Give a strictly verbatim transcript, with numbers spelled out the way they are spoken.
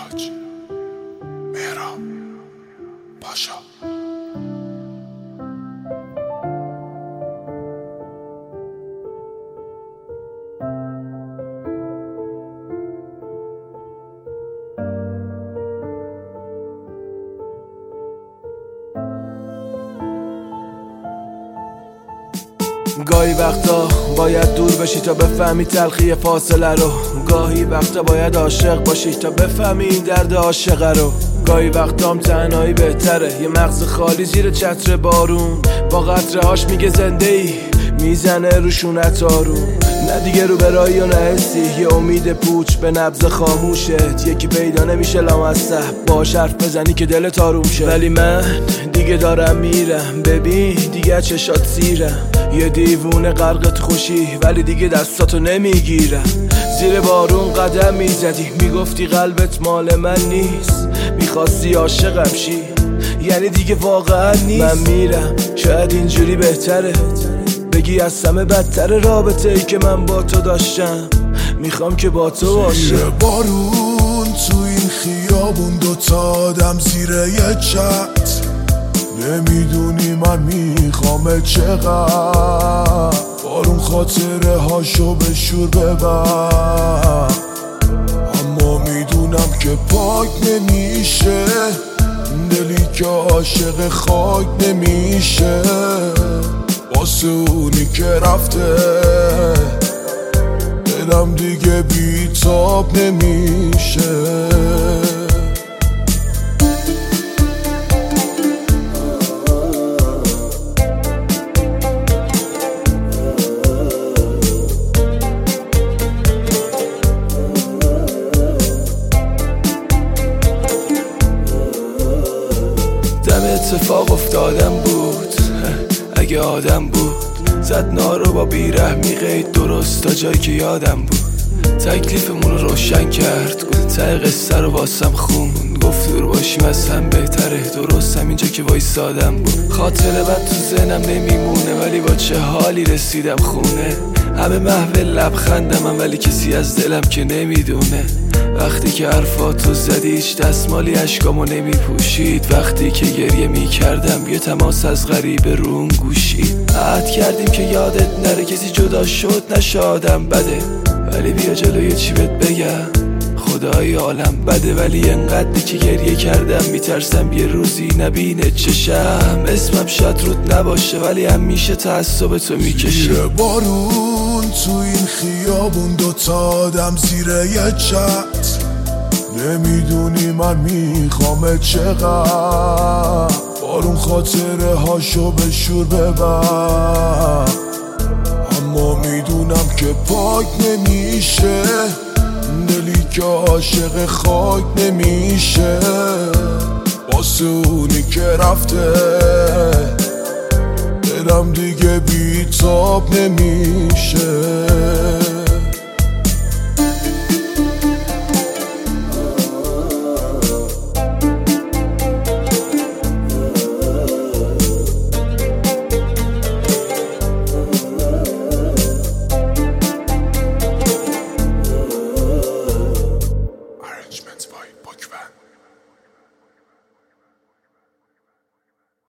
تاج، مهراب پاشا. گاهی وقتا باید دور بشی تا بفهمی تلخی فاصله رو، گاهی وقتا باید عاشق باشی تا بفهمی این درد عاشقه رو. گاهی وقتام تنهایی بهتره، یه مغز خالی زیر چتر بارون، با قطره هاش میگه زنده ای، میزنه روشونت آروم. نه دیگه رو برایی و نه حسی، یه امید پوچ به نبض خاموشت، یکی پیدا نمیشه لامصح باش حرف بزنی که دلت آروم شه. ولی من دیگه دارم میرم، ببین دیگه چشات سیرم، یه دیوونه غرقت خوشی ولی دیگه دستاتو نمیگیرم. زیر بارون قدم میزدی، میگفتی قلبت مال من نیست، میخواستی عاشقم شی یعنی دیگه واقعا نیست. من میرم شاید اینجوری بهتره، بگی از همه بدتر رابطه ای که من با تو داشتم، میخوام که با تو باشم. زیر بارون تو این خیابون دوتا آدم زیر یه چت، نمیدونی من میخوام چقدر، بارون خاطره هاشو به شور ببر، اما میدونم که پاک نمیشه دلی که عاشق خاک نمیشه، واسه اونی که رفته دلم دیگه بیتاب نمیشه. دم اتفاق افتادم بود، اگه آدم بود زد نارو با بیرحمی قید درست تا جایی که یادم بود، تکلیفمون رو روشن کرد، ته قصه رو واسم خوند، گفت دور باشیم از هم بهتره، درست همینجا که وایسادم بود. خاطره بد تو ذهنم نمیمونه ولی با چه حالی رسیدم خونه، همه محو لبخندم من ولی کسی از دلم که نمیدونه. وقتی که حرفاتو زدی هیچ دستمالی اشکامو نمی پوشید، وقتی که گریه می کردم یه تماس از غریبه روم گوشید. عهد کردیم که یادت نره کسی جدا شد نشه آدم بده، ولی بیا جلوی چی بهت بگم خدای عالم بده، ولی انقدری که گریه کردم میترسم یه روزی نبینه چشم، اسمم شاید رود نباشه ولی همیشه تعصب تو میکشه. زیر بارون تو این خیابون دوتا آدم زیر یه چت، نمیدونی من میخوام چقدر، بارون خاطره هاشو به شور ببر، اما میدونم که پاک نمیشه دلی که عاشق خاک نمیشه، واسه اونی که رفته دلم دیگه بیتاب نمیشه.